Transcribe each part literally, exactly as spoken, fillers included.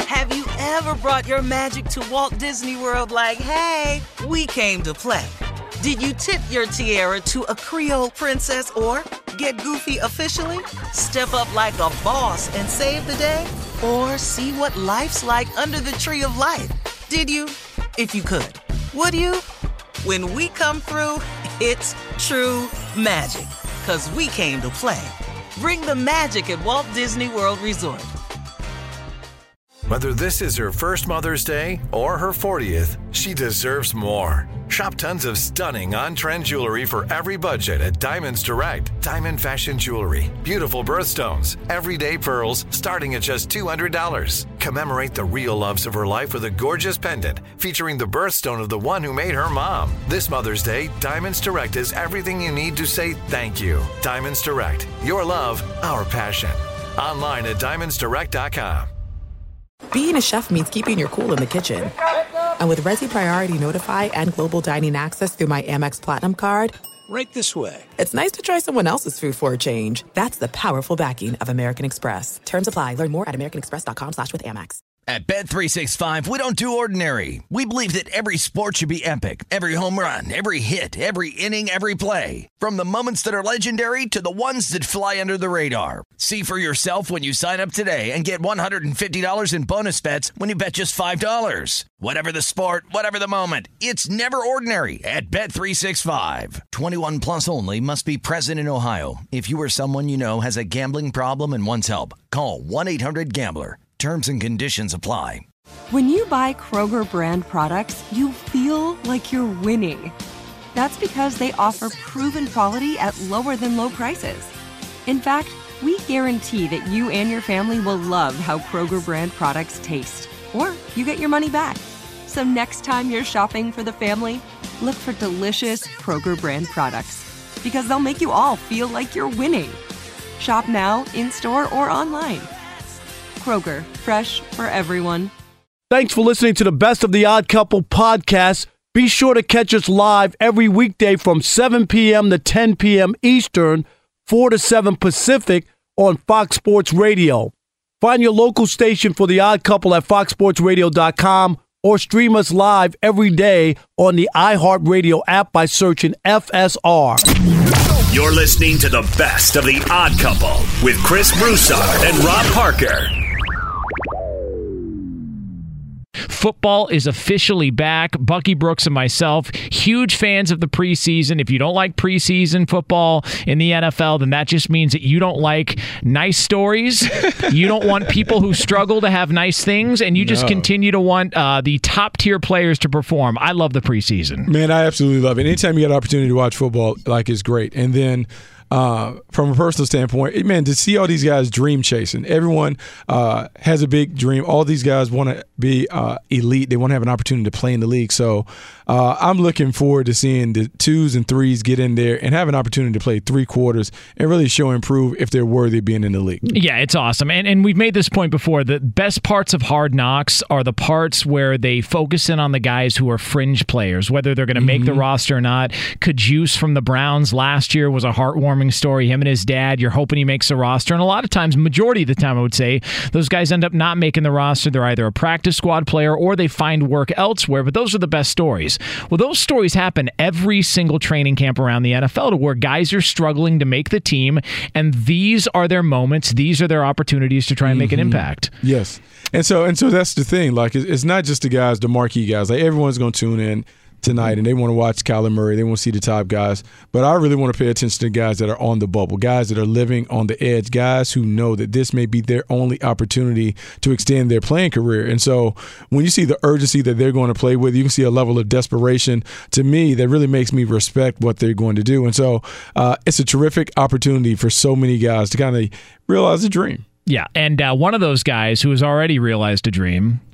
Have you ever brought your magic to Walt Disney World like, hey, we came to play? Did you tip your tiara to a Creole princess or get goofy officially? Step up like a boss and save the day? Or see what life's like under the tree of life? Did you? If you could. Would you? When we come through, it's true magic. 'Cause we came to play. Bring the magic at Walt Disney World Resort. Whether this is her first Mother's Day or her fortieth, she deserves more. Shop tons of stunning on-trend jewelry for every budget at Diamonds Direct. Diamond fashion jewelry, beautiful birthstones, everyday pearls starting at just two hundred dollars. Commemorate the real loves of her life with a gorgeous pendant featuring the birthstone of the one who made her mom. This Mother's Day, Diamonds Direct is everything you need to say thank you. Diamonds Direct, your love, our passion. Online at diamonds direct dot com. Being a chef means keeping your cool in the kitchen. And with Resi Priority Notify and Global Dining Access through my Amex Platinum card, right this way. It's nice to try someone else's food for a change. That's the powerful backing of American Express. Terms apply. Learn more at americanexpress.com slash with Amex. At Bet three sixty-five, we don't do ordinary. We believe that every sport should be epic. Every home run, every hit, every inning, every play. From the moments that are legendary to the ones that fly under the radar. See for yourself when you sign up today and get one hundred fifty dollars in bonus bets when you bet just five dollars. Whatever the sport, whatever the moment, it's never ordinary at Bet three sixty-five. twenty-one plus only. Must be present in Ohio. If you or someone you know has a gambling problem and wants help, call one eight hundred gambler. Terms and conditions apply. When you buy Kroger brand products, you feel like you're winning. That's because they offer proven quality at lower than low prices. In fact, we guarantee that you and your family will love how Kroger brand products taste, or you get your money back. So next time you're shopping for the family, look for delicious Kroger brand products, because they'll make you all feel like you're winning. Shop now, in-store, or online. Kroger, fresh for everyone. Thanks for listening to the Best of the Odd Couple podcast. Be sure to catch us live every weekday from seven p.m. to ten p.m. Eastern, four to seven Pacific on Fox Sports Radio. Find your local station for the Odd Couple at fox sports radio dot com or stream us live every day on the iHeartRadio app by searching F S R. You're listening to the Best of the Odd Couple with Chris Broussard and Rob Parker. Football is officially back. Bucky Brooks and myself, huge fans of the preseason. If you don't like preseason football in the N F L, then that just means that you don't like nice stories. You don't want people who struggle to have nice things, and you just no. continue to want uh, the top-tier players to perform. I love the preseason. Man, I absolutely love it. Anytime you get an opportunity to watch football, like, it's great. And then Uh, from a personal standpoint, man, to see all these guys dream chasing. Everyone uh, has a big dream. All these guys want to be uh, elite. They want to have an opportunity to play in the league. So uh, I'm looking forward to seeing the twos and threes get in there and have an opportunity to play three quarters and really show and prove if they're worthy of being in the league. Yeah, it's awesome. And and we've made this point before. The best parts of Hard Knocks are the parts where they focus in on the guys who are fringe players, whether they're going to make mm-hmm. the roster or not. Kajus from the Browns last year was a heartwarming story. Him and his dad, you're hoping he makes the roster. And a lot of times, majority of the time, I would say, those guys end up not making the roster. They're either a practice squad player or they find work elsewhere. But those are the best stories. Well, those stories happen every single training camp around the N F L to where guys are struggling to make the team. And these are their moments. These are their opportunities to try and make mm-hmm. an impact. Yes. And so and so that's the thing. Like, it's not just the guys, the marquee guys. Like, everyone's going to tune in tonight, and they want to watch Kyler Murray. They want to see the top guys. But I really want to pay attention to guys that are on the bubble, guys that are living on the edge, guys who know that this may be their only opportunity to extend their playing career. And so when you see the urgency that they're going to play with, you can see a level of desperation, to me, that really makes me respect what they're going to do. And so uh, it's a terrific opportunity for so many guys to kind of realize a dream. Yeah, and uh, one of those guys who has already realized a dream,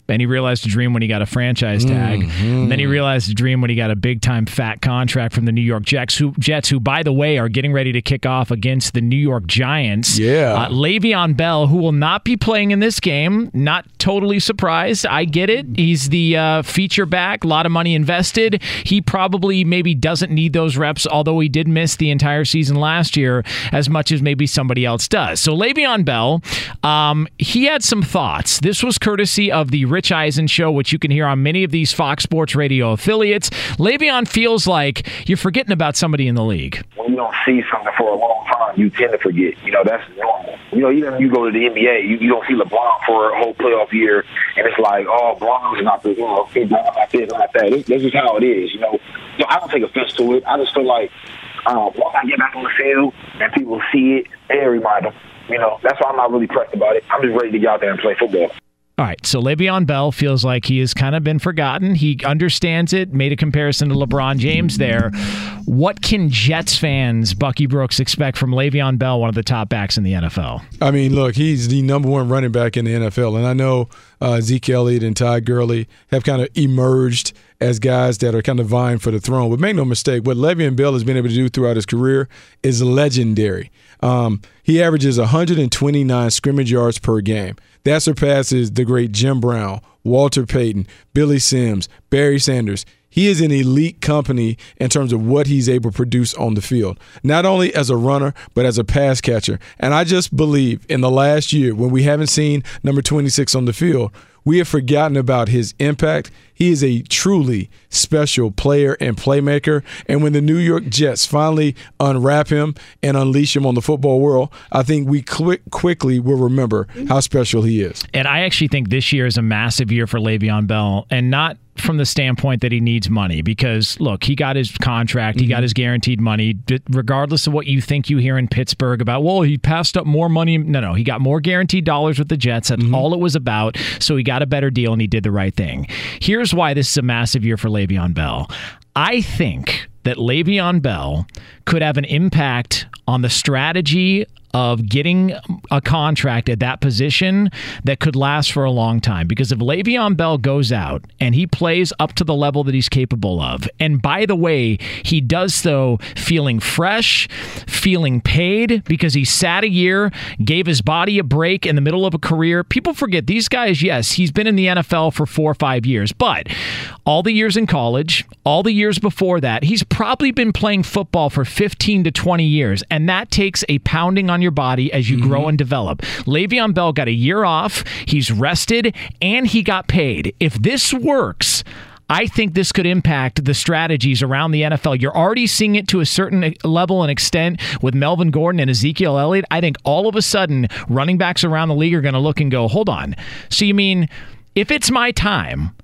and he realized a dream when he got a franchise tag. Mm-hmm. And then he realized a dream when he got a big-time fat contract from the New York Jets, who, Jets, who, by the way, are getting ready to kick off against the New York Giants. Yeah. Uh, Le'Veon Bell, who will not be playing in this game, not totally surprised. I get it. He's the uh, feature back, a lot of money invested. He probably maybe doesn't need those reps, although he did miss the entire season last year as much as maybe somebody else does. So Le'Veon Bell, um, he had some thoughts. This was courtesy of the Rich Eisen Show, which you can hear on many of these Fox Sports Radio affiliates. Le'Veon feels like you're forgetting about somebody in the league. When you don't see something for a long time, you tend to forget. You know, that's normal. You know, even when you go to the N B A, you, you don't see LeBron for a whole playoff year, and it's like, oh, LeBron's not this, you know, okay, LeBron not this, not that. This, this is how it is, you know. So I don't take offense to it. I just feel like um, once I get back on the field and people see it, they remind them. You know, that's why I'm not really pressed about it. I'm just ready to get out there and play football. All right, so Le'Veon Bell feels like he has kind of been forgotten. He understands it, made a comparison to LeBron James there. What can Jets fans, Bucky Brooks, expect from Le'Veon Bell, one of the top backs in the N F L? I mean, look, he's the number one running back in the N F L, and I know uh, Zeke Elliott and Todd Gurley have kind of emerged as guys that are kind of vying for the throne. But make no mistake, what Le'Veon Bell has been able to do throughout his career is legendary. Um, he averages one hundred twenty-nine scrimmage yards per game. That surpasses the great Jim Brown, Walter Payton, Billy Sims, Barry Sanders. He is in elite company in terms of what he's able to produce on the field, not only as a runner, but as a pass catcher. And I just believe in the last year, when we haven't seen number twenty-six on the field, we have forgotten about his impact. He is a truly special player and playmaker. And when the New York Jets finally unwrap him and unleash him on the football world, I think we quick, quickly will remember how special he is. And I actually think this year is a massive year for Le'Veon Bell, and not from the standpoint that he needs money, because look, he got his contract, he got his guaranteed money, regardless of what you think you hear in Pittsburgh about, well, he passed up more money. No, no, he got more guaranteed dollars with the Jets. That's mm-hmm. all it was about. So he got a better deal and he did the right thing. Here's why this is a massive year for Le'Veon Bell. I think that Le'Veon Bell could have an impact on the strategy of getting a contract at that position that could last for a long time. Because if Le'Veon Bell goes out and he plays up to the level that he's capable of, and by the way, he does so feeling fresh, feeling paid, because he sat a year, gave his body a break in the middle of a career. People forget these guys, yes, he's been in the N F L for four or five years, but all the years in college, all the years before that, he's probably been playing football for fifteen to twenty years, and that takes a pounding on your body as you mm-hmm. grow and develop. Le'Veon Bell got a year off, he's rested, and he got paid. If this works, I think this could impact the strategies around the N F L. You're already seeing it to a certain level and extent with Melvin Gordon and Ezekiel Elliott. I think all of a sudden, running backs around the league are going to look and go, hold on. So you mean, if it's my time,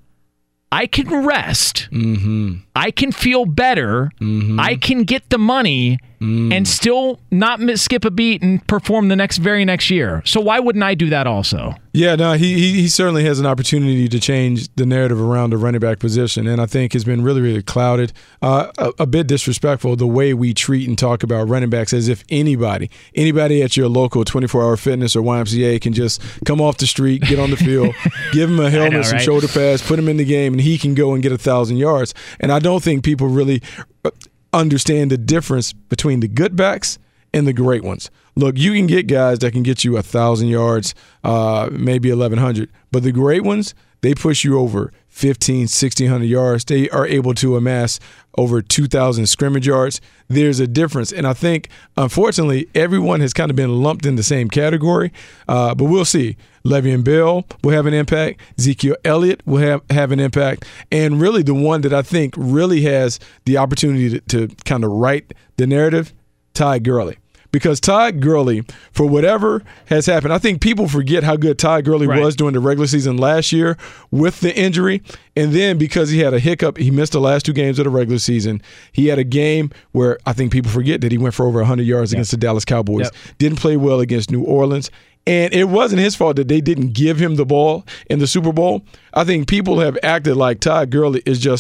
I can rest, mm-hmm. I can feel better, mm-hmm. I can get the money, mm. and still not miss, skip a beat and perform the next very next year. So why wouldn't I do that also? Yeah, no, he, he he certainly has an opportunity to change the narrative around the running back position, and I think it's been really, really clouded, uh, a, a bit disrespectful the way we treat and talk about running backs as if anybody, anybody at your local twenty-four hour fitness or Y M C A can just come off the street, get on the field, give him a helmet, know, some right? shoulder pads, put him in the game, and he can go and get a thousand yards. And I don't think people really understand the difference between the good backs and the great ones. Look, you can get guys that can get you a thousand yards, uh, maybe eleven hundred, but the great ones, they push you over fifteen, sixteen hundred yards. They are able to amass over two thousand scrimmage yards. There's a difference, and I think, unfortunately, everyone has kind of been lumped in the same category, uh, but we'll see. Le'Veon Bell will have an impact. Ezekiel Elliott will have, have an impact, and really the one that I think really has the opportunity to, to kind of write the narrative, Todd Gurley. Because Todd Gurley, for whatever has happened, I think people forget how good Todd Gurley right. was during the regular season last year with the injury. And then because he had a hiccup, he missed the last two games of the regular season. He had a game where I think people forget that he went for over one hundred yards yep. against the Dallas Cowboys. Yep. Didn't play well against New Orleans. And it wasn't his fault that they didn't give him the ball in the Super Bowl. I think people have acted like Todd Gurley is just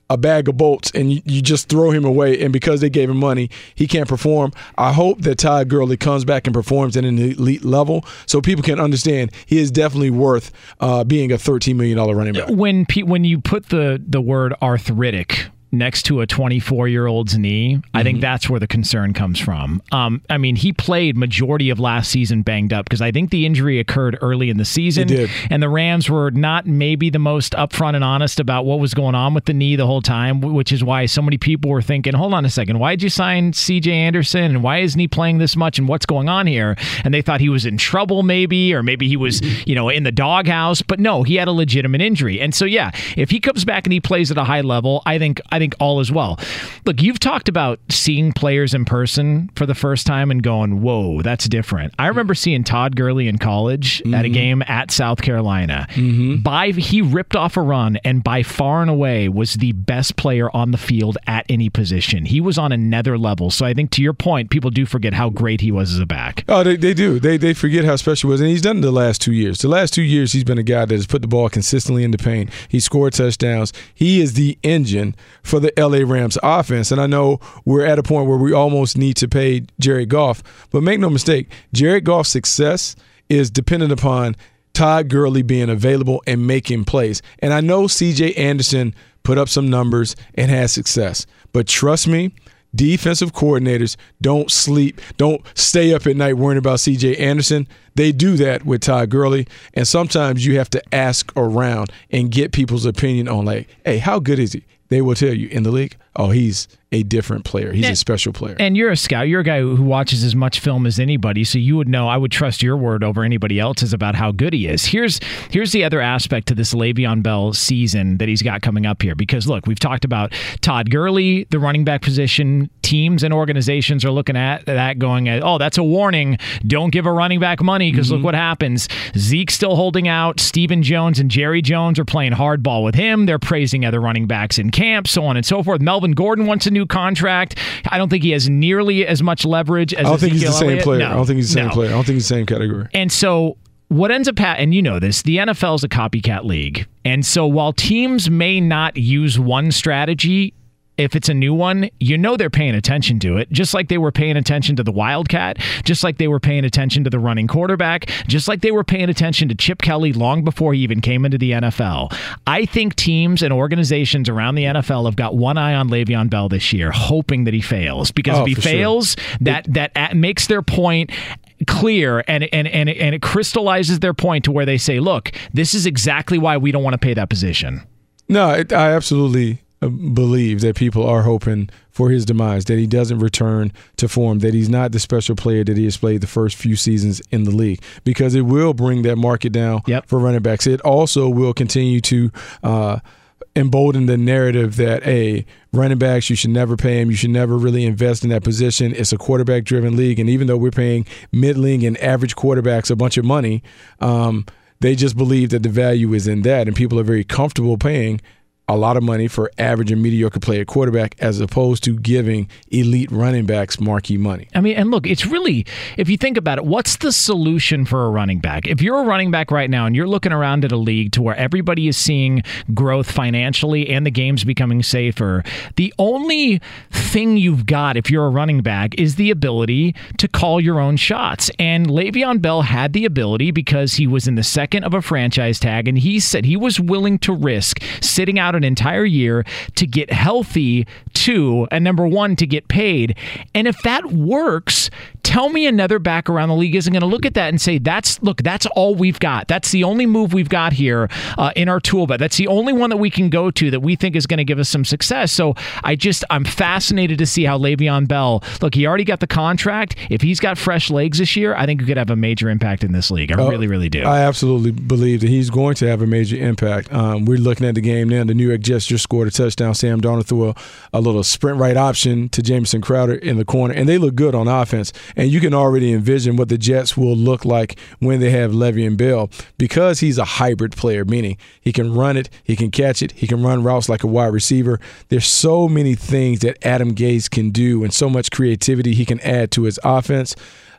a bag of bolts and you, you just throw him away, and because they gave him money, he can't perform. I hope that Todd Gurley comes back and performs at an elite level so people can understand he is definitely worth uh, being a thirteen million dollars running back. When pe- when you put the, the word arthritic next to a twenty-four-year-old's knee, mm-hmm. I think that's where the concern comes from. Um, I mean, he played majority of last season banged up because I think the injury occurred early in the season. It did. And the Rams were not maybe the most upfront and honest about what was going on with the knee the whole time, which is why so many people were thinking, hold on a second, why did you sign C J Anderson and why isn't he playing this much and what's going on here? And they thought he was in trouble maybe, or maybe he was, you know, in the doghouse. But no, he had a legitimate injury. And so, yeah, if he comes back and he plays at a high level, I think I think all is well. Look, you've talked about seeing players in person for the first time and going, whoa, that's different. I remember seeing Todd Gurley in college mm-hmm. at a game at South Carolina. Mm-hmm. By he ripped off a run and by far and away was the best player on the field at any position. He was on another level. So I think to your point, people do forget how great he was as a back. Oh, they, they do. They they forget how special he was. And he's done it the last two years. The last two years, he's been a guy that has put the ball consistently in the paint. He scored touchdowns. He is the engine for the L A Rams offense. And I know we're at a point where we almost need to pay Jared Goff, but make no mistake, Jared Goff's success is dependent upon Todd Gurley being available and making plays. And I know C J Anderson put up some numbers and had success, but trust me, defensive coordinators don't sleep, don't stay up at night worrying about C J Anderson. They do that with Todd Gurley, and sometimes you have to ask around and get people's opinion on, like, hey, how good is he? They will tell you in the league, oh, he's a different player. He's and, a special player. And you're a scout. You're a guy who watches as much film as anybody, so you would know. I would trust your word over anybody else's about how good he is. Here's here's the other aspect to this Le'Veon Bell season that he's got coming up here. Because, look, we've talked about Todd Gurley, the running back position. Teams and organizations are looking at that going, at, oh, that's a warning. Don't give a running back money because mm-hmm. look what happens. Zeke's still holding out. Stephen Jones and Jerry Jones are playing hardball with him. They're praising other running backs in camp, so on and so forth. Melvin Gordon wants a new contract. I don't think he has nearly as much leverage as I don't think Ezekiel he's the same Elliott. player. No. I don't think he's the same no. player. I don't think he's the same category. And so what ends up happening, and you know this, the N F L is a copycat league. And so while teams may not use one strategy, if it's a new one, you know they're paying attention to it, just like they were paying attention to the Wildcat, just like they were paying attention to the running quarterback, just like they were paying attention to Chip Kelly long before he even came into the N F L. I think teams and organizations around the N F L have got one eye on Le'Veon Bell this year, hoping that he fails. Because oh, if he fails, sure. that, it, that makes their point clear, and and and and it crystallizes their point to where they say, look, this is exactly why we don't want to pay that position. No, it, I absolutely believe that people are hoping for his demise, that he doesn't return to form, that he's not the special player that he has played the first few seasons in the league, because it will bring that market down yep. for running backs. It also will continue to uh, embolden the narrative that, hey, running backs, you should never pay him. You should never really invest in that position. It's a quarterback-driven league, and even though we're paying middling and average quarterbacks a bunch of money, um, they just believe that the value is in that, and people are very comfortable paying a lot of money for average and mediocre player quarterback as opposed to giving elite running backs marquee money. I mean, and look, it's really, if you think about it, what's the solution for a running back? If you're a running back right now and you're looking around at a league to where everybody is seeing growth financially and the game's becoming safer, the only thing you've got if you're a running back is the ability to call your own shots. And Le'Veon Bell had the ability because he was in the second of a franchise tag, and he said he was willing to risk sitting out an entire year to get healthy, too, and number one, to get paid. And if that works, tell me another back around the league isn't going to look at that and say, that's look, that's all we've got. That's the only move we've got here uh, in our tool belt. That's the only one that we can go to that we think is going to give us some success. So I just, I'm fascinated to see how Le'Veon Bell, look, he already got the contract. If he's got fresh legs this year, I think he could have a major impact in this league. I uh, really, really do. I absolutely believe that he's going to have a major impact. Um, we're looking at the game now. The New York Jets just scored a touchdown. Sam Darnold threw a, a little sprint right option to Jamison Crowder in the corner, and they look good on offense. And you can already envision what the Jets will look like when they have Le'Veon Bell, because he's a hybrid player, meaning he can run it, he can catch it, he can run routes like a wide receiver. There's so many things that Adam Gase can do and so much creativity he can add to his offense.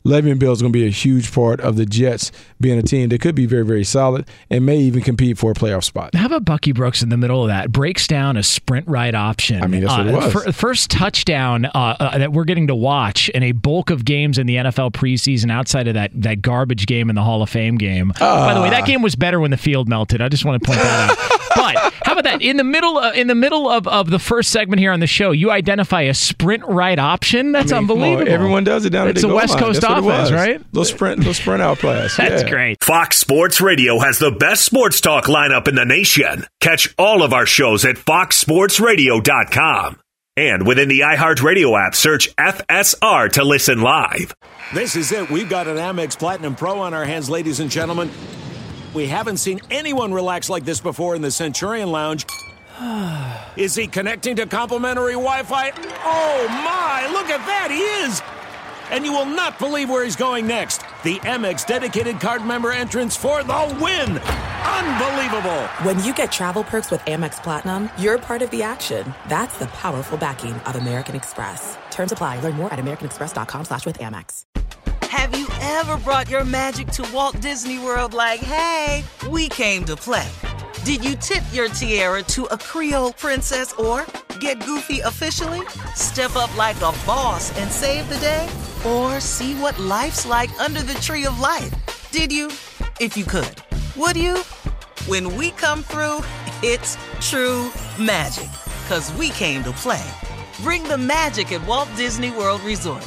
Le'Veon Bell is going to be a huge part of the Jets being a team that could be very, very solid and may even compete for a playoff spot. How about Bucky Brooks in the middle of that? Breaks down a sprint right option. I mean, that's what it was. Uh, first touchdown uh, uh, that we're getting to watch in a bulk of games in the N F L preseason outside of that, that garbage game in the Hall of Fame game. Uh, By the way, that game was better when the field melted. I just want to point that out. But how about that? In the middle of, in the middle of, of the first segment here on the show, you identify a sprint right option? That's I mean, unbelievable. On, everyone does it down at the goal line. It's a West Coast offense, right? Little sprint, little sprint out pass. That's yeah. great. Fox Sports Radio has the best sports talk lineup in the nation. Catch all of our shows at fox sports radio dot com. And within the iHeartRadio app, search F S R to listen live. This is it. We've got an Amex Platinum Pro on our hands, ladies and gentlemen. We haven't seen anyone relax like this before in the Centurion Lounge. Is he connecting to complimentary Wi-Fi? Oh, my. Look at that. He is. And you will not believe where he's going next. The Amex dedicated card member entrance for the win. Unbelievable. When you get travel perks with Amex Platinum, you're part of the action. That's the powerful backing of American Express. Terms apply. Learn more at americanexpress.com slash with Amex. Have you ever brought your magic to Walt Disney World like, hey, we came to play? Did you tip your tiara to a Creole princess or get goofy officially? Step up like a boss and save the day? Or see what life's like under the tree of life? Did you? If you could. Would you? When we come through, it's true magic. 'Cause we came to play. Bring the magic at Walt Disney World Resort.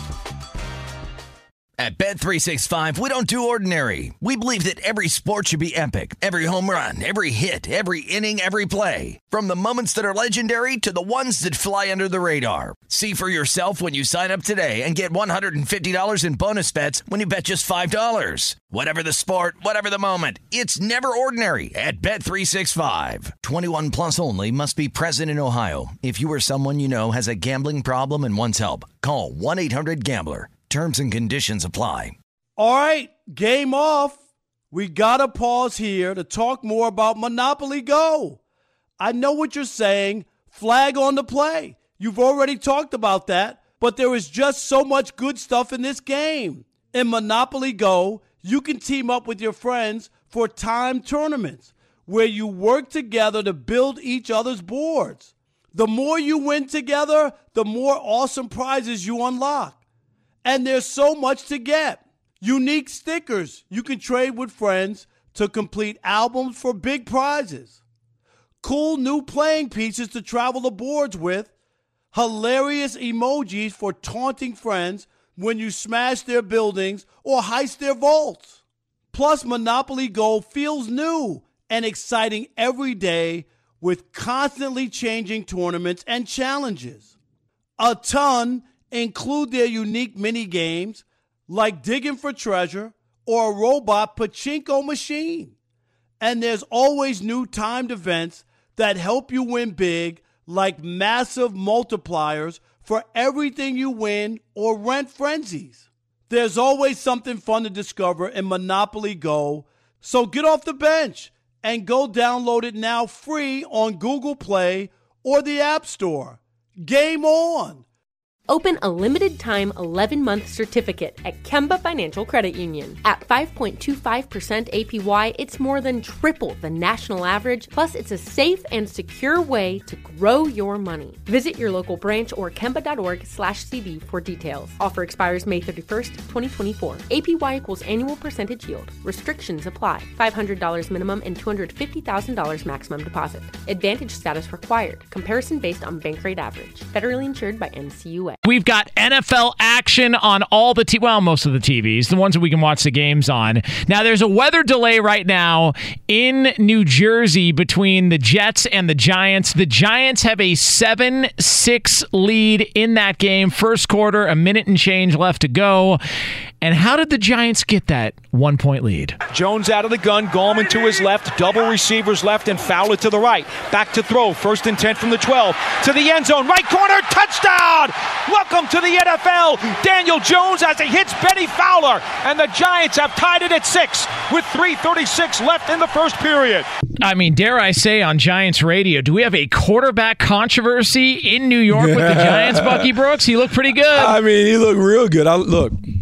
At Bet three sixty-five, we don't do ordinary. We believe that every sport should be epic. Every home run, every hit, every inning, every play. From the moments that are legendary to the ones that fly under the radar. See for yourself when you sign up today and get one hundred fifty dollars in bonus bets when you bet just five dollars. Whatever the sport, whatever the moment, it's never ordinary at Bet three sixty-five. twenty-one plus only. Must be present in Ohio. If you or someone you know has a gambling problem and wants help, call one eight hundred gambler. Terms and conditions apply. All right, game off. We got to pause here to talk more about Monopoly Go. I know what you're saying. Flag on the play. You've already talked about that, but there is just so much good stuff in this game. In Monopoly Go, you can team up with your friends for timed tournaments where you work together to build each other's boards. The more you win together, the more awesome prizes you unlock. And there's so much to get. Unique stickers you can trade with friends to complete albums for big prizes. Cool new playing pieces to travel the boards with. Hilarious emojis for taunting friends when you smash their buildings or heist their vaults. Plus, Monopoly Go feels new and exciting every day with constantly changing tournaments and challenges. A ton include their unique mini games like digging for treasure or a robot pachinko machine. And there's always new timed events that help you win big, like massive multipliers for everything you win or rent frenzies. There's always something fun to discover in Monopoly Go, so get off the bench and go download it now free on Google Play or the App Store. Game on! Open a limited-time eleven-month certificate at Kemba Financial Credit Union. At five point two five percent A P Y, it's more than triple the national average, plus it's a safe and secure way to grow your money. Visit your local branch or kemba.org slash CD for details. Offer expires May thirty-first, twenty twenty-four. A P Y equals annual percentage yield. Restrictions apply. five hundred dollars minimum and two hundred fifty thousand dollars maximum deposit. Advantage status required. Comparison based on bank rate average. Federally insured by N C U A. We've got N F L action on all the, t- well, most of the T Vs, the ones that we can watch the games on. Now, there's a weather delay right now in New Jersey between the Jets and the Giants. The Giants have a seven six lead in that game. First quarter, a minute and change left to go. And how did the Giants get that one-point lead? Jones out of the gun, Gallman to his left, double receivers left, and Fowler to the right. Back to throw, first and ten from the twelve, to the end zone, right corner, touchdown! Welcome to the N F L, Daniel Jones as he hits Benny Fowler, and the Giants have tied it at six with three thirty-six left in the first period. I mean, dare I say on Giants radio, do we have a quarterback controversy in New York with the Giants, Bucky Brooks? He looked pretty good. I mean, he looked real good. I, look,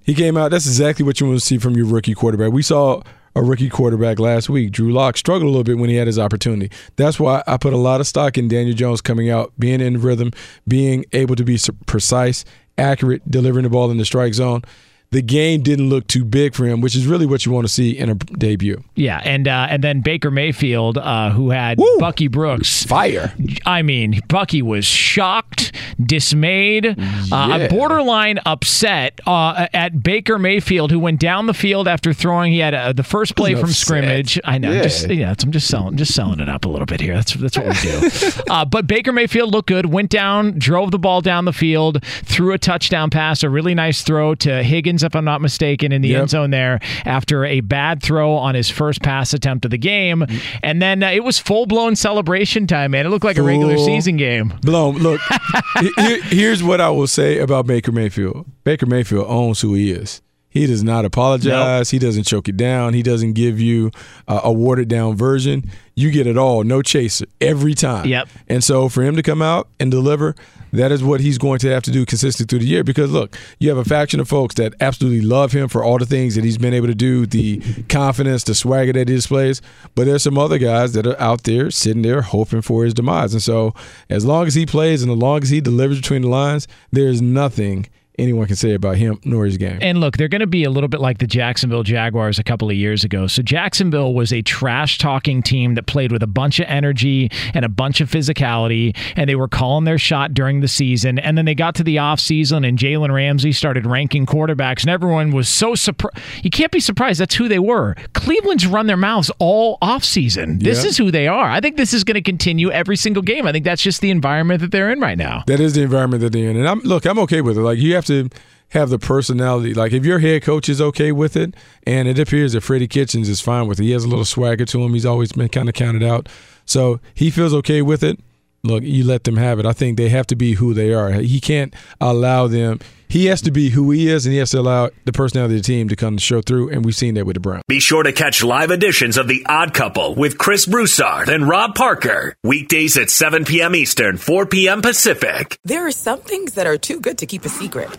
He came out. That's exactly what you want to see from your rookie quarterback. We saw a rookie quarterback last week, Drew Lock, struggled a little bit when he had his opportunity. That's why I put a lot of stock in Daniel Jones coming out, being in rhythm, being able to be precise, accurate, delivering the ball in the strike zone. The game didn't look too big for him, which is really what you want to see in a debut. Yeah, and uh, and then Baker Mayfield, uh, who had Woo! Bucky Brooks. Fire. I mean, Bucky was shocked, dismayed, Yeah. uh, borderline upset uh, at Baker Mayfield, who went down the field after throwing. He had uh, the first play from upset. scrimmage. I know, Yeah. just yeah, I'm just selling, just selling it up a little bit here. That's that's what we do. uh, but Baker Mayfield looked good. Went down, drove the ball down the field, threw a touchdown pass, a really nice throw to Higgins, if I'm not mistaken, in the Yep. end zone there after a bad throw on his first pass attempt of the game. And then uh, it was full-blown celebration time, man. It looked like a regular Full season game. Blown. Look, here- here's what I will say about Baker Mayfield. Baker Mayfield owns who he is. He does not apologize. Nope. He doesn't choke it down. He doesn't give you uh, a watered-down version. You get it all, no chaser, every time. Yep. And so for him to come out and deliver, that is what he's going to have to do consistently through the year. Because, look, you have a faction of folks that absolutely love him for all the things that he's been able to do, the confidence, the swagger that he displays. But there's some other guys that are out there sitting there hoping for his demise. And so as long as he plays and as long as he delivers between the lines, there's nothing anyone can say about him nor his game. And look, they're going to be a little bit like the Jacksonville Jaguars a couple of years ago. So Jacksonville was a trash-talking team that played with a bunch of energy and a bunch of physicality, and they were calling their shot during the season. And then they got to the offseason, and Jalen Ramsey started ranking quarterbacks, and everyone was so surprised. You can't be surprised. That's who they were. Cleveland's run their mouths all offseason. This Yeah. is who they are. I think this is going to continue every single game. I think that's just the environment that they're in right now. That is the environment that they're in. And I'm look, I'm okay with it. Like, you have to have the personality. Like, if your head coach is okay with it, and it appears that Freddie Kitchens is fine with it. He has a little swagger to him. He's always been kind of counted out. So he feels okay with it. Look, you let them have it. I think they have to be who they are. He can't allow them. He has to be who he is, and he has to allow the personality of the team to come to show through, and we've seen that with the Browns. Be sure to catch live editions of The Odd Couple with Chris Broussard and Rob Parker. Weekdays at seven p.m. Eastern, four p.m. Pacific. There are some things that are too good to keep a secret.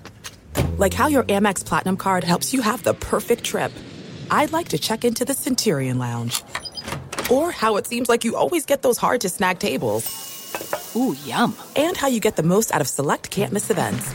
Like how your Amex Platinum card helps you have the perfect trip. I'd like to check into the Centurion Lounge. Or how it seems like you always get those hard-to-snag tables. Ooh, yum. And how you get the most out of select can't-miss events.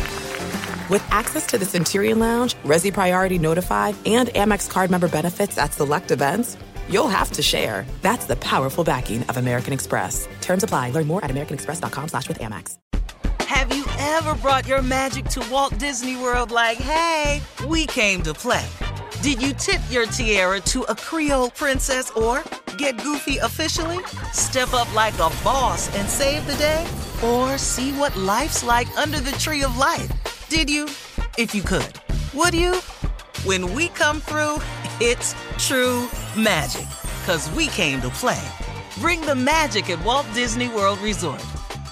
With access to the Centurion Lounge, Resi Priority Notified, and Amex card member benefits at select events, you'll have to share. That's the powerful backing of American Express. Terms apply. Learn more at americanexpress.com slash with Amex. Have you ever brought your magic to Walt Disney World like, hey, we came to play? Did you tip your tiara to a Creole princess or get goofy officially? Step up like a boss and save the day? Or see what life's like under the tree of life? Did you? If you could. Would you? When we come through, it's true magic. 'Cause we came to play. Bring the magic at Walt Disney World Resort.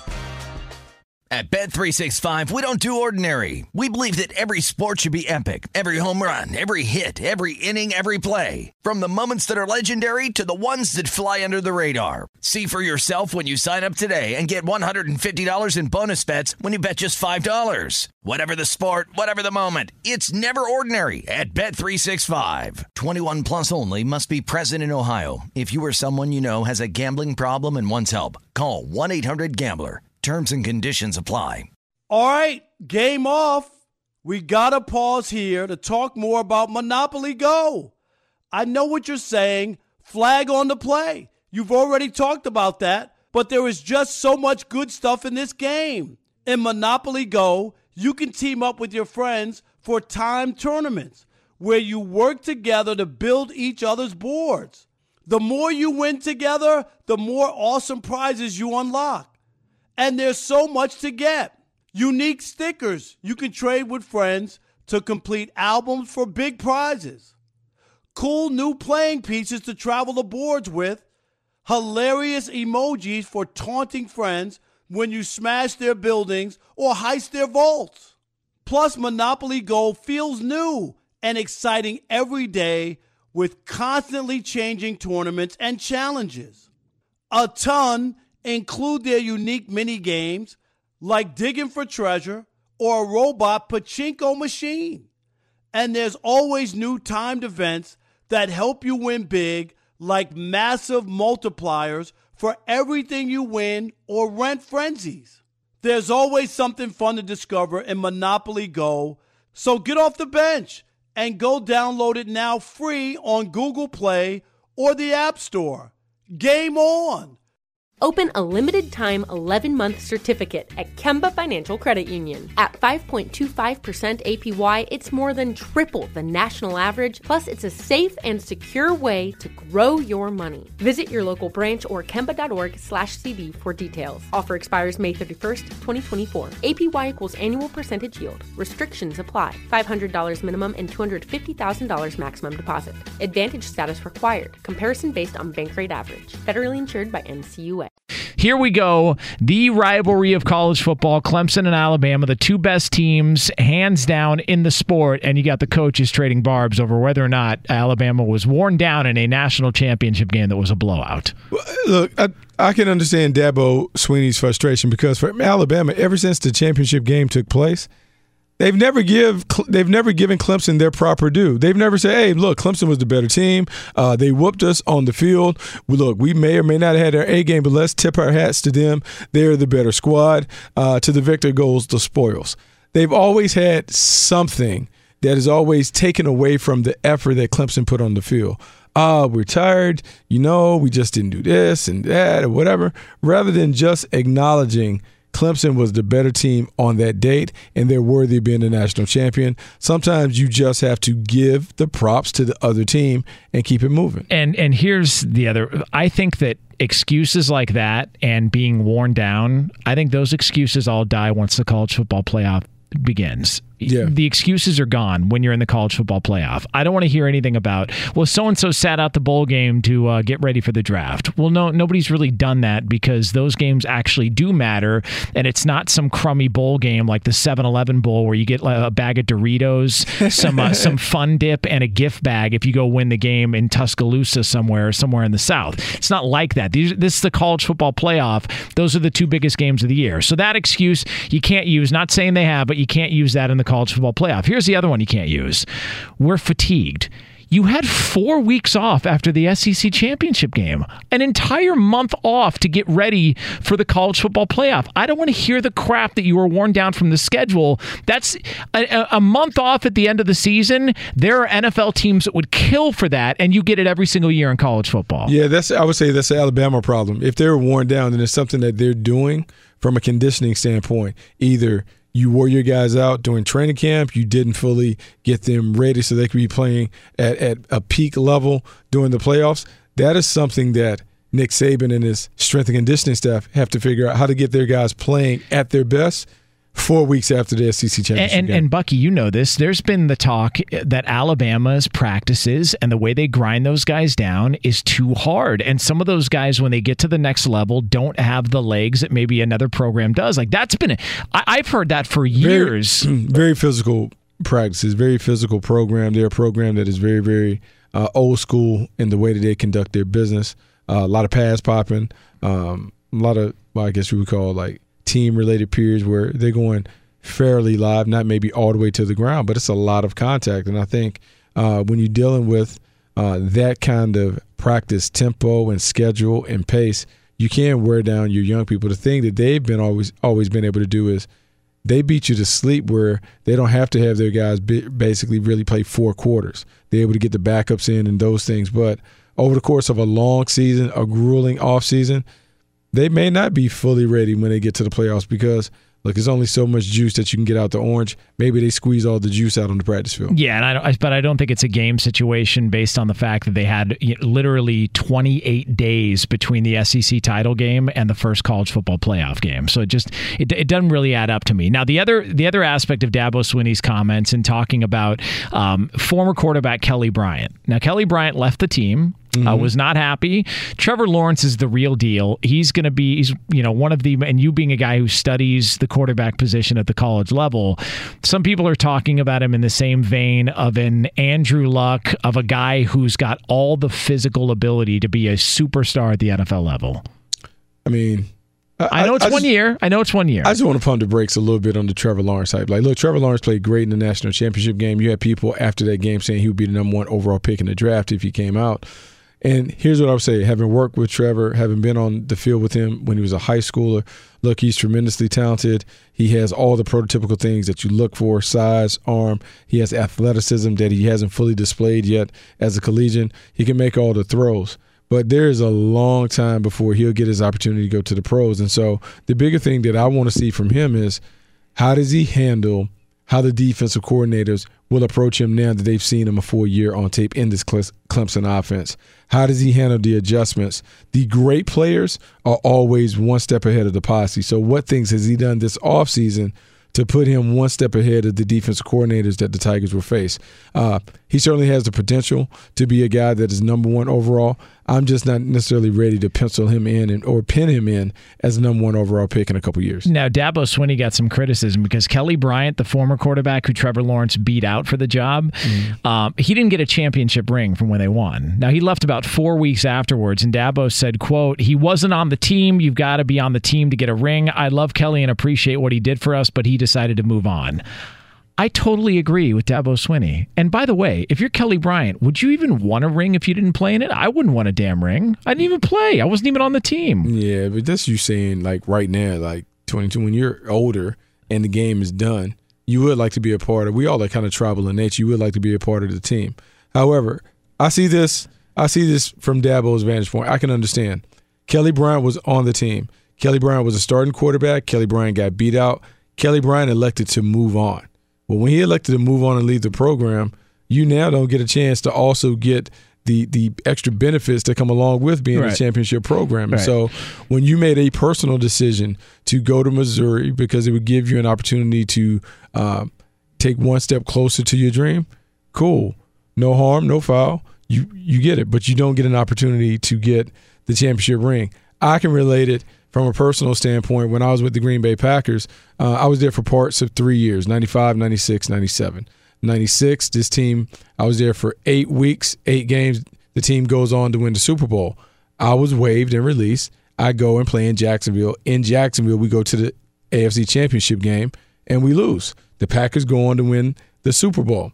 At Bet three sixty-five, we don't do ordinary. We believe that every sport should be epic. Every home run, every hit, every inning, every play. From the moments that are legendary to the ones that fly under the radar. See for yourself when you sign up today and get one hundred fifty dollars in bonus bets when you bet just five dollars. Whatever the sport, whatever the moment, it's never ordinary at Bet three sixty-five. twenty-one plus only. Must be present in Ohio. If you or someone you know has a gambling problem and wants help, call one eight hundred gambler. Terms and conditions apply. All right, game off. We got to pause here to talk more about Monopoly Go. I know what you're saying. Flag on the play. You've already talked about that, but there is just so much good stuff in this game. In Monopoly Go, you can team up with your friends for timed tournaments where you work together to build each other's boards. The more you win together, the more awesome prizes you unlock. And there's so much to get. Unique stickers you can trade with friends to complete albums for big prizes. Cool new playing pieces to travel the boards with. Hilarious emojis for taunting friends when you smash their buildings or heist their vaults. Plus, Monopoly Go feels new and exciting every day with constantly changing tournaments and challenges. A ton include their unique mini games like digging for treasure or a robot pachinko machine. And there's always new timed events that help you win big, like massive multipliers for everything you win or rent frenzies. There's always something fun to discover in Monopoly Go, so get off the bench and go download it now free on Google Play or the App Store. Game on! Open a limited-time eleven-month certificate at Kemba Financial Credit Union. At five point two five percent A P Y, it's more than triple the national average, plus it's a safe and secure way to grow your money. Visit your local branch or kemba.org slash CD for details. Offer expires May thirty-first, twenty twenty-four. A P Y equals annual percentage yield. Restrictions apply. five hundred dollars minimum and two hundred fifty thousand dollars maximum deposit. Advantage status required. Comparison based on bank rate average. Federally insured by N C U A. Here we go. The rivalry of college football, Clemson and Alabama, the two best teams, hands down, in the sport. And you got the coaches trading barbs over whether or not Alabama was worn down in a national championship game that was a blowout. Look, I, I can understand Dabo Swinney's frustration because for Alabama, ever since the championship game took place, They've never give they've never given Clemson their proper due. They've never said, "Hey, look, Clemson was the better team. Uh, they whooped us on the field. We, look, we may or may not have had our A game, but let's tip our hats to them. They're the better squad. Uh, to the victor goes the spoils." They've always had something that is always taken away from the effort that Clemson put on the field. Ah, uh, we're tired. You know, we just didn't do this and that or whatever. Rather than just acknowledging Clemson was the better team on that date, and they're worthy of being the national champion. Sometimes you just have to give the props to the other team and keep it moving. And and here's the other. I think that excuses like that and being worn down, I think those excuses all die once the college football playoff begins. Yeah. The excuses are gone when you're in the college football playoff. I don't want to hear anything about, well, so-and-so sat out the bowl game to uh, get ready for the draft. Well, no, nobody's really done that because those games actually do matter, and it's not some crummy bowl game like the seven eleven Bowl where you get a bag of Doritos, some uh, some fun dip, and a gift bag if you go win the game in Tuscaloosa somewhere or somewhere in the South. It's not like that. These, this is the college football playoff. Those are the two biggest games of the year. So that excuse you can't use, not saying they have, but you can't use that in the college football playoff. Here's the other one you can't use. We're fatigued. You had four weeks off after the S E C championship game, an entire month off to get ready for the college football playoff. I don't want to hear the crap that you were worn down from the schedule. That's a, a month off at the end of the season. There are N F L teams that would kill for that, and you get it every single year in college football. Yeah, that's. I would say that's the Alabama problem. If they're worn down, then it's something that they're doing from a conditioning standpoint. Either you wore your guys out during training camp. You didn't fully get them ready so they could be playing at, at a peak level during the playoffs. That is something that Nick Saban and his strength and conditioning staff have to figure out how to get their guys playing at their best four weeks after the S E C championship and, game. And, Bucky, you know this. There's been the talk that Alabama's practices and the way they grind those guys down is too hard. And some of those guys, when they get to the next level, don't have the legs that maybe another program does. Like that's been, I, I've heard that for years. Very, very physical practices, very physical program. They're a program that is very, very uh, old school in the way that they conduct their business. Uh, a lot of pass popping, um, a lot of, well, I guess we would call like team-related periods where they're going fairly live, not maybe all the way to the ground, but it's a lot of contact. And I think uh, when you're dealing with uh, that kind of practice tempo and schedule and pace, you can wear down your young people. The thing that they've been always always been able to do is they beat you to sleep where they don't have to have their guys basically really play four quarters. They're able to get the backups in and those things. But over the course of a long season, a grueling offseason, they may not be fully ready when they get to the playoffs because, look, there's only so much juice that you can get out the orange. Maybe they squeeze all the juice out on the practice field. Yeah, and I don't, but I don't think it's a game situation based on the fact that they had literally twenty-eight days between the S E C title game and the first college football playoff game. So it just it, it doesn't really add up to me. Now, the other the other aspect of Dabo Swinney's comments and talking about um, former quarterback Kelly Bryant. Now, Kelly Bryant left the team. Mm-hmm. Uh, was not happy. Trevor Lawrence is the real deal. He's going to be, he's, you know, one of the, and you being a guy who studies the quarterback position at the college level, some people are talking about him in the same vein of an Andrew Luck, of a guy who's got all the physical ability to be a superstar at the N F L level. I mean, I know it's I, I one just, year. I know it's one year. I just want to pump the brakes a little bit on the Trevor Lawrence hype. Like, look, Trevor Lawrence played great in the national championship game. You had people after that game saying he would be the number one overall pick in the draft if he came out. And here's what I would say. Having worked with Trevor, having been on the field with him when he was a high schooler, look, he's tremendously talented. He has all the prototypical things that you look for, size, arm. He has athleticism that he hasn't fully displayed yet as a collegian. He can make all the throws. But there is a long time before he'll get his opportunity to go to the pros. And so the bigger thing that I want to see from him is how does he handle how the defensive coordinators will approach him now that they've seen him a full year on tape in this Clemson offense? How does he handle the adjustments? The great players are always one step ahead of the posse. So what things has he done this offseason to put him one step ahead of the defensive coordinators that the Tigers will face? Uh, he certainly has the potential to be a guy that is number one overall. I'm just not necessarily ready to pencil him in and or pin him in as a number one overall pick in a couple years. Now, Dabo Swinney got some criticism because Kelly Bryant, the former quarterback who Trevor Lawrence beat out for the job, mm-hmm. um, he didn't get a championship ring from when they won. Now, he left about four weeks afterwards, and Dabo said, quote, he wasn't on the team. You've got to be on the team to get a ring. I love Kelly and appreciate what he did for us, but he decided to move on. I totally agree with Dabo Swinney. And by the way, if you're Kelly Bryant, would you even want a ring if you didn't play in it? I wouldn't want a damn ring. I didn't even play. I wasn't even on the team. Yeah, but that's you saying, like, right now, like, twenty-two, when you're older and the game is done, you would like to be a part of, we all are kind of tribal in nature, you would like to be a part of the team. However, I see this, I see this from Dabo's vantage point. I can understand. Kelly Bryant was on the team. Kelly Bryant was a starting quarterback. Kelly Bryant got beat out. Kelly Bryant elected to move on. Well, when he elected to move on and leave the program, you now don't get a chance to also get the the extra benefits that come along with being right. a championship program. Right. And so when you made a personal decision to go to Missouri because it would give you an opportunity to uh, take one step closer to your dream, cool. No harm, no foul. You, you get it, but you don't get an opportunity to get the championship ring. I can relate it from a personal standpoint. When I was with the Green Bay Packers, uh, I was there for parts of three years, ninety-five, ninety-six, ninety-seven. ninety-six, this team, I was there for eight weeks, eight games. The team goes on to win the Super Bowl. I was waived and released. I go and play in Jacksonville. In Jacksonville, we go to the A F C Championship game, and we lose. The Packers go on to win the Super Bowl.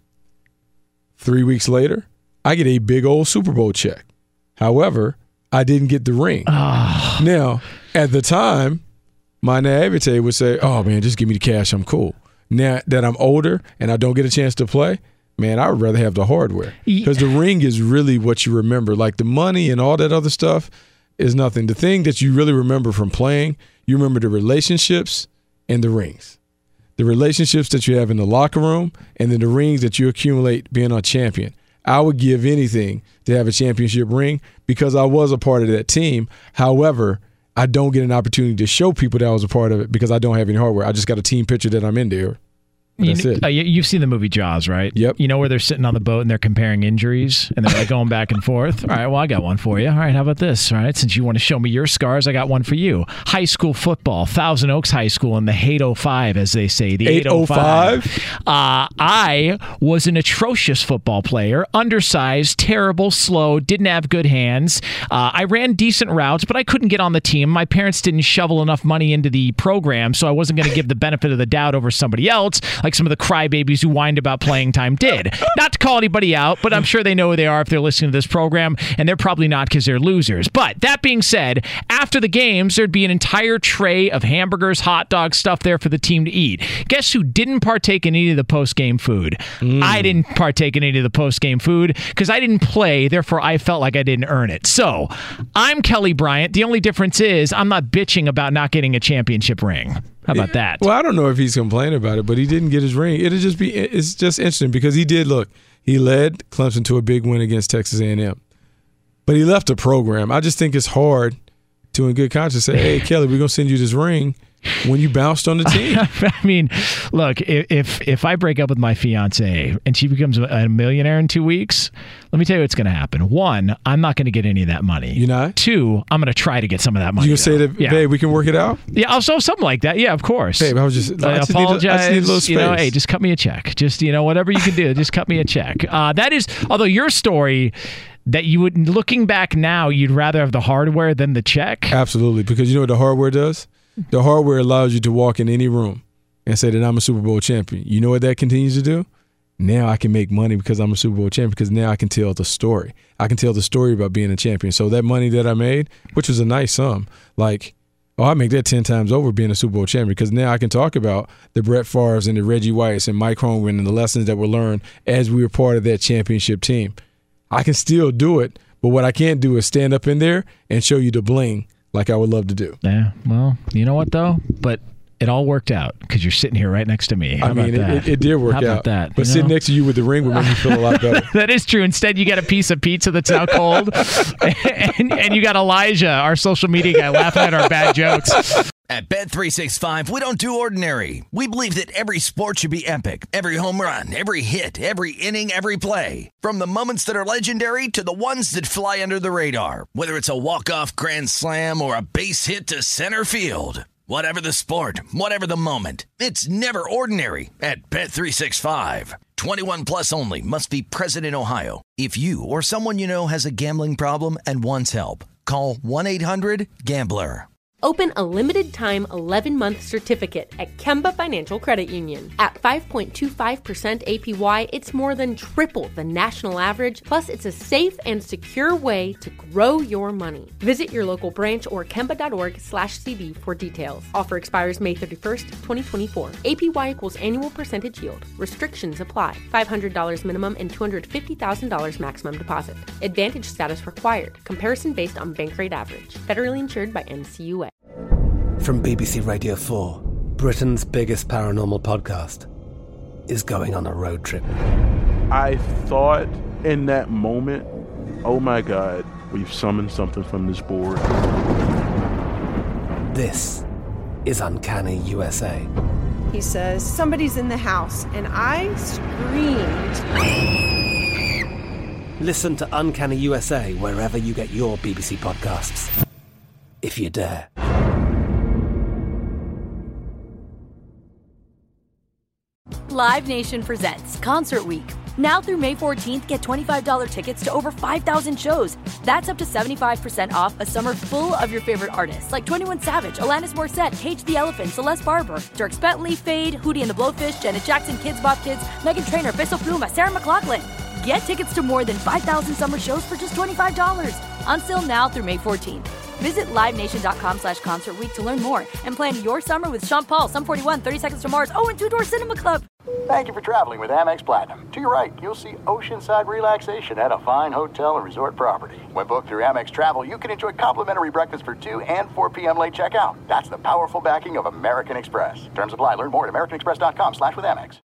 Three weeks later, I get a big old Super Bowl check. However, I didn't get the ring. Oh. Now, at the time, my naivete would say, oh, man, just give me the cash. I'm cool. Now that I'm older and I don't get a chance to play, man, I would rather have the hardware. Because the ring is really what you remember. Like the money and all that other stuff is nothing. The thing that you really remember from playing, you remember the relationships and the rings. The relationships that you have in the locker room and then the rings that you accumulate being a champion. I would give anything to have a championship ring because I was a part of that team. However, I don't get an opportunity to show people that I was a part of it because I don't have any hardware. I just got a team picture that I'm in there. That's you, it. Uh, you've seen the movie Jaws, right? Yep. You know where they're sitting on the boat and they're comparing injuries and they're like going back and forth? All right, well, I got one for you. All right, how about this? All right, since you want to show me your scars, I got one for you. High school football, Thousand Oaks High School in the eight oh five, as they say. The eight oh five? Uh, I was an atrocious football player, undersized, terrible, slow, didn't have good hands. Uh, I ran decent routes, but I couldn't get on the team. My parents didn't shovel enough money into the program, so I wasn't going to give the benefit of the doubt over somebody else, like some of the crybabies who whined about playing time did. Not to call anybody out, but I'm sure they know who they are if they're listening to this program, and they're probably not because they're losers. But that being said, after the games, there'd be an entire tray of hamburgers, hot dogs, stuff there for the team to eat. Guess who didn't partake in any of the post-game food? Mm. I didn't partake in any of the post-game food because I didn't play, therefore I felt like I didn't earn it. So, I'm Kelly Bryant. The only difference is I'm not bitching about not getting a championship ring. How about that? Well, I don't know if he's complaining about it, but he didn't get his ring. It'll just be it's just interesting because he did look. He led Clemson to a big win against Texas A and M, but he left the program. I just think it's hard to, in good conscience, say, "Hey, Kelly, we're gonna send you this ring." When you bounced on the team. I mean, look, if if I break up with my fiance and she becomes a millionaire in two weeks, let me tell you what's going to happen. One, I'm not going to get any of that money. You're not? Two, I'm going to try to get some of that money. You say that, yeah. Babe, we can work it out? Yeah, also something like that. Yeah, of course. Babe, I was just, I, I just apologize. Need a, I just need a little space. You know, hey, just cut me a check. Just, you know, whatever you can do, just cut me a check. Uh, that is, although your story, that you would, looking back now, you'd rather have the hardware than the check? Absolutely, because you know what the hardware does? The hardware allows you to walk in any room and say that I'm a Super Bowl champion. You know what that continues to do? Now I can make money because I'm a Super Bowl champion, because now I can tell the story. I can tell the story about being a champion. So that money that I made, which was a nice sum, like, oh, I make that ten times over being a Super Bowl champion, because now I can talk about the Brett Favres and the Reggie Whites and Mike Holmgren and the lessons that were learned as we were part of that championship team. I can still do it, but what I can't do is stand up in there and show you the bling like I would love to do. Yeah, well, you know what, though? But it all worked out because you're sitting here right next to me. How I mean, about it, that? it, it did work How about out. that? But you sitting know? next to you with the ring would make me feel a lot better. That is true. Instead, you get a piece of pizza that's now cold, and, and you got Elijah, our social media guy, laughing at our bad jokes. At Bet three sixty-five, we don't do ordinary. We believe that every sport should be epic. Every home run, every hit, every inning, every play. From the moments that are legendary to the ones that fly under the radar. Whether it's a walk-off grand slam or a base hit to center field. Whatever the sport, whatever the moment, it's never ordinary at Bet three sixty-five. twenty-one plus only. Must be present in Ohio. If you or someone you know has a gambling problem and wants help, call one eight hundred gambler. Open a limited-time eleven-month certificate at Kemba Financial Credit Union. At five point two five percent A P Y, it's more than triple the national average, plus it's a safe and secure way to grow your money. Visit your local branch or kemba.org slash CD for details. Offer expires May thirty-first, twenty twenty-four. A P Y equals annual percentage yield. Restrictions apply. five hundred dollars minimum and two hundred fifty thousand dollars maximum deposit. Advantage status required. Comparison based on bank rate average. Federally insured by N C U A. From B B C Radio four, Britain's biggest paranormal podcast is going on a road trip. I thought in that moment, oh my God, we've summoned something from this board. This is Uncanny U S A. He says, somebody's in the house, and I screamed. Listen to Uncanny U S A wherever you get your B B C podcasts, if you dare. Live Nation presents Concert Week. Now through May fourteenth, get twenty-five dollars tickets to over five thousand shows. That's up to seventy-five percent off a summer full of your favorite artists like twenty-one Savage, Alanis Morissette, Cage the Elephant, Celeste Barber, Dierks Bentley, Fade, Hootie and the Blowfish, Janet Jackson, Kids Bop Kids, Meghan Trainor, Bissell Pluma, Sarah McLachlan. Get tickets to more than five thousand summer shows for just twenty-five dollars. Until now through May fourteenth. Visit livenation.com slash concert week to learn more and plan your summer with Sean Paul, Sum forty-one, thirty Seconds to Mars, oh, and Two Door Cinema Club. Thank you for traveling with Amex Platinum. To your right, you'll see oceanside relaxation at a fine hotel and resort property. When booked through Amex Travel, you can enjoy complimentary breakfast for two and four p.m. late checkout. That's the powerful backing of American Express. Terms apply. Learn more at americanexpress.com slash with Amex.